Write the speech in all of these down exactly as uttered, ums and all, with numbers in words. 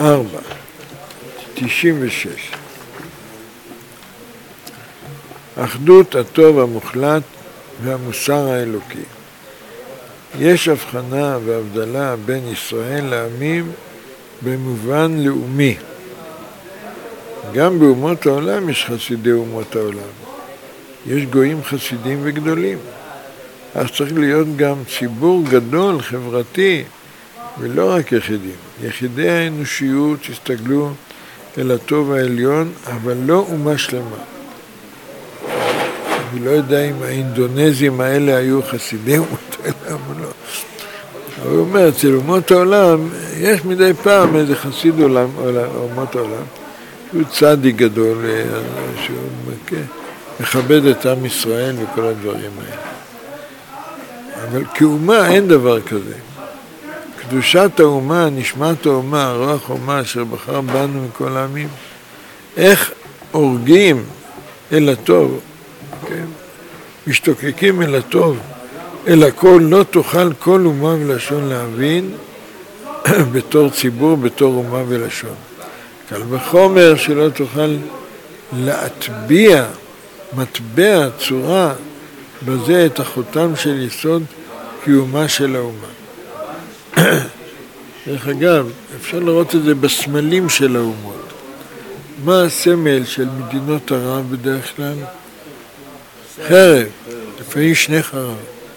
ארבע, תשעים ושש. אחדות הטוב המוחלט והמוסר האלוקי. יש הבחנה והבדלה בין ישראל לעמים במובן לאומי. גם באומות העולם יש חסידי אומות העולם. יש גויים חסידים וגדולים. אז צריך להיות גם ציבור גדול, חברתי, ולא רק יחידים. יחידי האנושיות הסתגלו אל הטוב העליון, אבל לא אומה שלמה. אני לא יודע אם האינדונזים האלה היו חסידי אומות העולם או לא. אבל הוא אומר, אצל אומות העולם, יש מדי פעם איזה חסיד עולם, אומות העולם, שהוא צדיק גדול, שהוא מכבד את עם ישראל וכל הדברים האלה. אבל כאומה אין דבר כזה. קדושת האומה, נשמת האומה, רוח האומה אשר בחר בנו מכל העמים. איך הורגים אל הטוב, כן? משתוקקים אל הטוב, אל הכל לא תוכל כל אומה ולשון להבין בתור ציבור, בתור אומה ולשון. קל וחומר שלא תוכל להטביע, מטבע, צורה, בזה את החותם של יסוד קיומה של האומה. דרך אגב, אפשר לראות את זה בסמלים של האומות. מה הסמל של מדינות ערב בדרך כלל? חרב, לפעמים שני חרב.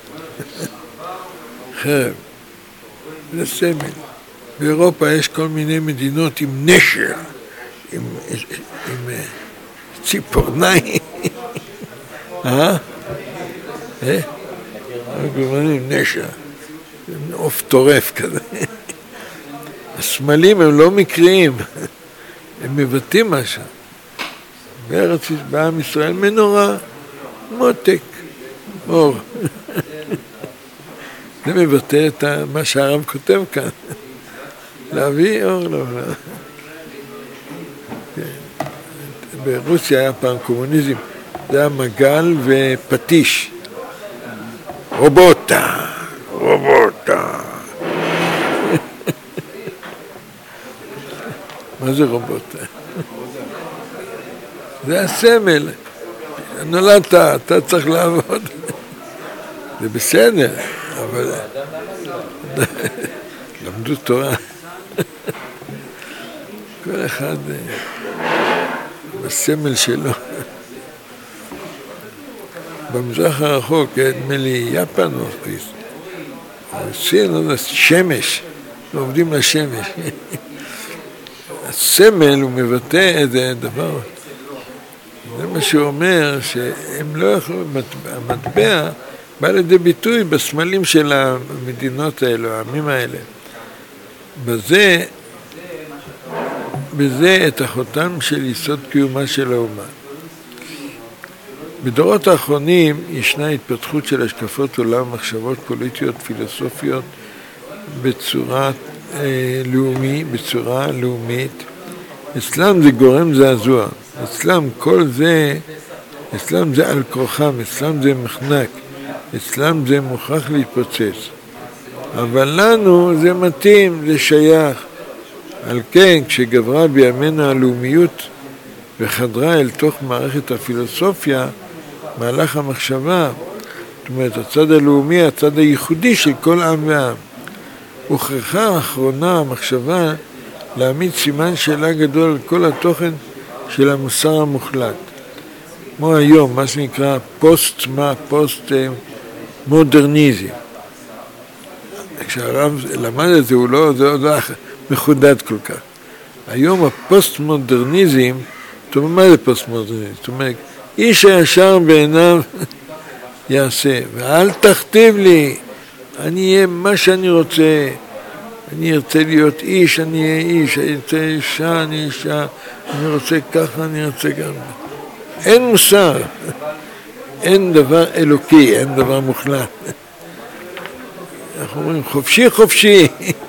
חרב, זה סמל. באירופה יש כל מיני מדינות עם נשר, עם, עם, עם ציפורניים. אה? אה? גרמנים נשר, עוף טורף כזה. הסמלים הם לא מקריים, הם מבטאים משהו. בארץ, בעם ישראל מנורה, מותק, אור. זה מבטא את מה שהרב כותב כאן. להביא אור לעולם. ברוסיה היה פעם קומוניזם, זה היה מגל ופטיש. רובוטה, רובוטה. מה זה רובוטה? זה הסמל. נולדת, אתה צריך לעבוד. זה בסדר, אבל למדו תורה. כל אחד בסמל שלו. במזרח הרחוק, נדמה לי יפן או סין, שמש, עובדים לשמש. הסמל הוא מבטא איזה דבר. זה מה שהוא אומר, שהם לא יכולים, המטבע בא לידי ביטוי בסמלים של המדינות האלו, העמים האלה. בזה, בזה את החותם של יסוד קיומה של האומה. בדורות האחרונים ישנה התפתחות של השקפות עולם, מחשבות פוליטיות, פילוסופיות, בצורה אה, לאומי, בצורה לאומית. אצלם זה גורם זעזוע. אצלם כל זה, אצלם זה על כורחם, אצלם זה מחנק, אצלם זה מוכרח להתפוצץ. אבל לנו זה מתאים, זה שייך. על כן, כשגברה בימינו הלאומיות וחדרה אל תוך מערכת הפילוסופיה, מהלך המחשבה, זאת אומרת, הצד הלאומי, הצד הייחודי של כל עם ועם. הוכרחה האחרונה המחשבה להעמיד סימן שאלה גדול על כל התוכן של המוסר המוחלט. כמו היום, מה שנקרא פוסט, מה, פוסט מודרניזם. כשהרב למד את זה, הוא לא, זה לא מחודד כל כך. היום הפוסט מודרניזם, זאת אומרת, מה זה פוסט מודרניזם? זאת אומרת, איש הישר בעיניו יעשה, ואל תכתיב לי, אני אהיה מה שאני רוצה, אני ארצה להיות איש, אני אהיה איש, אני ארצה אישה, אני אישה, אני רוצה ככה, אני רוצה ככה. אין מוסר, אין דבר אלוקי, אין דבר מוחלט. אנחנו אומרים חופשי חופשי,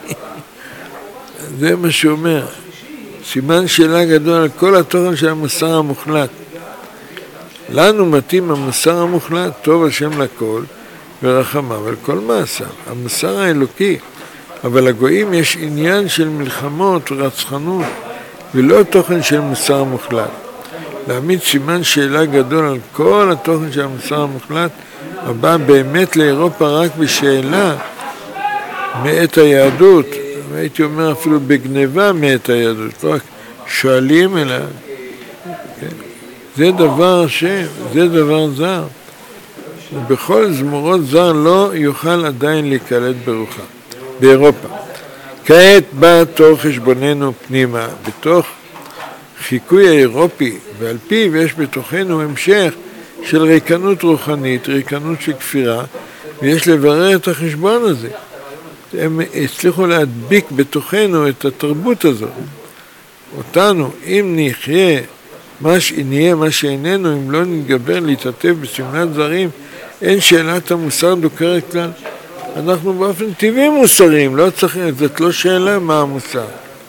זה מה שאומר, סימן שאלה גדול על כל התוכן של המוסר המוחלט. לנו מתאים המוסר המוחלט, טוב השם לכל ורחמיו על כל מעשה. המוסר האלוקי, אבל לגויים יש עניין של מלחמות ורצחנות, ולא תוכן של מוסר מוחלט. להעמיד סימן שאלה גדול על כל התוכן של המוסר המוחלט, הבא באמת לאירופה רק בשאלה מאת היהדות, והייתי אומר אפילו בגניבה מאת היהדות, לא רק שואלים אלא, כן? זה דבר השם, זה דבר זר. ובכל זמורות זר לא יוכל עדיין להיקלט ברוחה, באירופה. כעת בא תור חשבוננו פנימה, בתוך חיקוי האירופי, ועל פיו יש בתוכנו המשך של ריקנות רוחנית, ריקנות של כפירה, ויש לברר את החשבון הזה. הם הצליחו להדביק בתוכנו את התרבות הזאת. אותנו, אם נחיה, מה שנהיה, מה שאיננו, אם לא נתגבר להתעטף בסמלת זרים, אין שאלת המוסר דוקרת כלל. אנחנו באופן טבעי מוסריים, לא צריכים, זאת לא שאלה מה המוסר.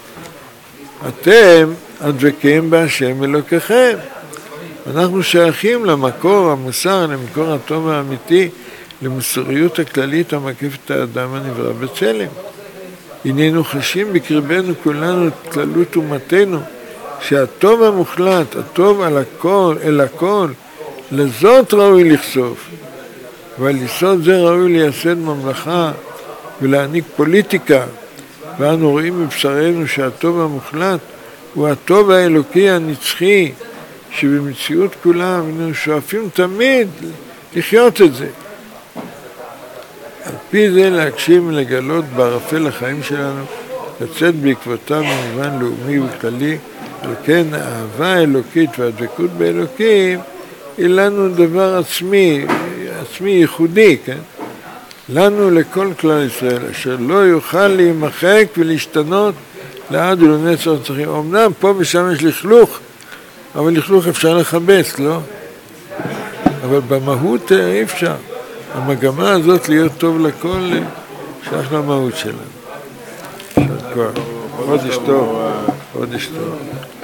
אתם הדבקים בהשם אלוקיכם. אנחנו שייכים למקור המוסר, למקור הטוב האמיתי, למוסריות הכללית המקיפת את האדם הנברא בצלם. הננו חשים בקרבנו כולנו את כללות אומתנו, שהטוב המוחלט, הטוב על הכל, אל הכל, לזאת ראוי לחשוף. ועל יסוד זה ראוי לייסד ממלכה ולהעניק פוליטיקה. ואנו רואים בבשרנו שהטוב המוחלט הוא הטוב האלוקי הנצחי, שבמציאות כולה אנו שואפים תמיד לחיות את זה. על פי זה להגשים ולגלות בערפל החיים שלנו, לצאת בעקבותיו במובן לאומי וכללי, על כן האהבה האלוקית והדבקות באלוקים היא לנו דבר עצמי, עצמי ייחודי, כן? לנו לכל כלל ישראל, אשר לא יוכל להימחק ולהשתנות לעד ולנצח נצחים. אמנם פה ושם יש לכלוך, אבל לכלוך אפשר לחבש, לא? אבל במהות אי אפשר. המגמה הזאת להיות טוב לכל שייך למהות שלנו. חודש טוב, חודש טוב.